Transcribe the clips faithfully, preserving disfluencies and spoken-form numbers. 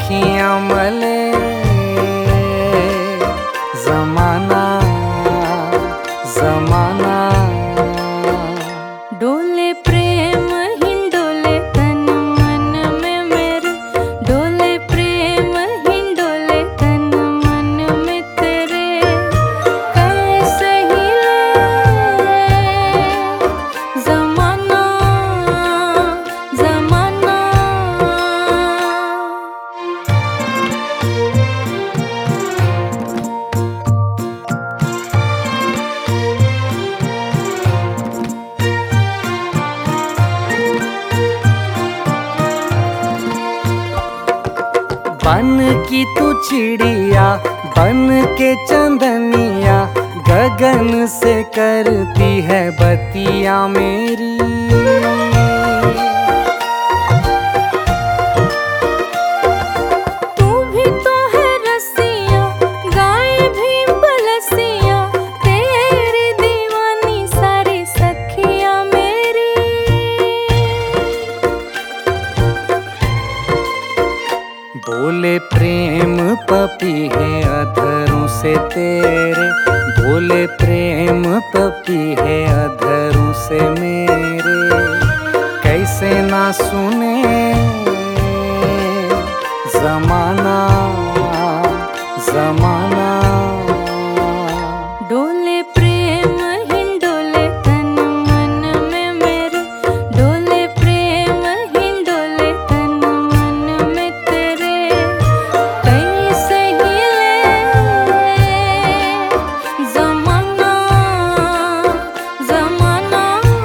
अखियां मले जमाना जमाना। डोले प्रेम हिंडोले तन मन में मेरे, डोले प्रेम हिंडोले तन मन में तेरे। कैसे हिले जमाना जमाना। बन की तू चिड़िया बन के चंदनिया, गगन से करती है बतिया मेरी। तू भी तो है रसिया गाय भी बलसिया, तेरी दीवानी सारी सखिया मेरी। बोले प्रेम पपी है अधरों से तेरे, बोले प्रेम पपी है अधरों से मेरे। कैसे ना सुने जमाना जमाना। डोले प्रेम हिंडोले तन मन में मेरे, डोले प्रेम हिंडोले तन मन में तेरे। कैसे हिले जमाना जमाना।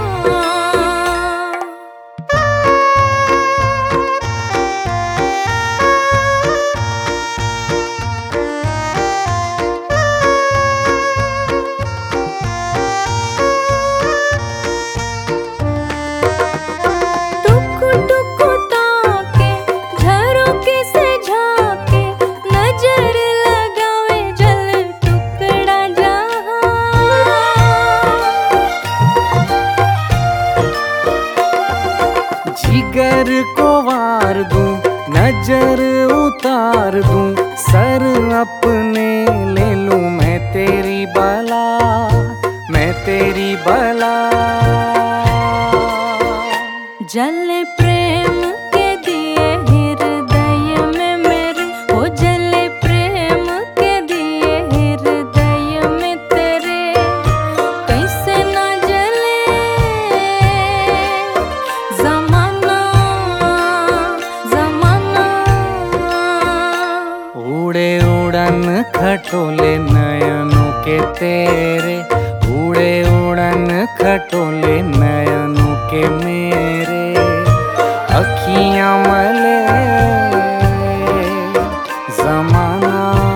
टुकु टुकु ताके झरोखे से झाके, नजर लगावे जल टुकड़ा जहां। जिगर को वार दूं नजर उतार दूं, सर अपने ले लूं मैं तेरी बला मैं तेरी बला। जले प्रेम के दिए हृदय में मेरे, हो जले प्रेम के दिए हृदय में तेरे। कैसे ना जले जमाना जमाना। उड़े उड़न खटोले नयनों के तेरे, उड़े उड़न खटोले नयनों के मेरे। अखियां मले जमाना